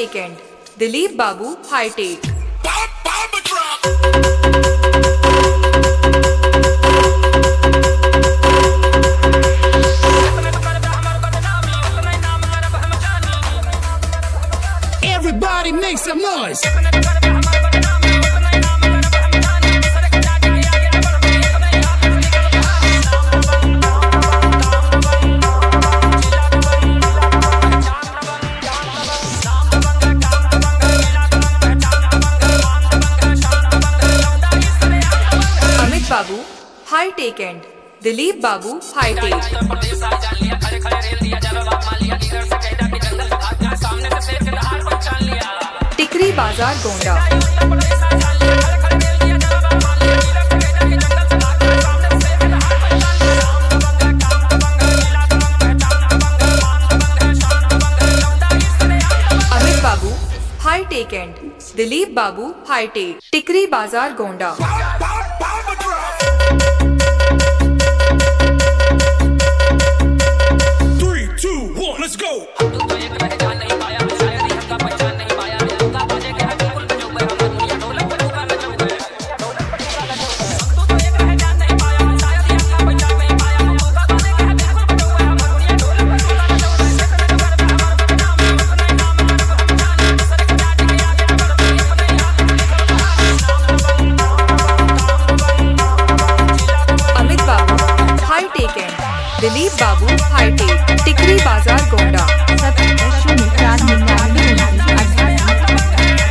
Take and Dilip बाबू high tech. Everybody make some noise. Amit बाबू high take and Dilip बाबू high take. टिकरी बाजार गोंडा। अमित बाबू हाई टेक एंड दिलीप बाबू हाई टेक। टिकरी बाजार गोंडा। 3, 2, 1, let's go.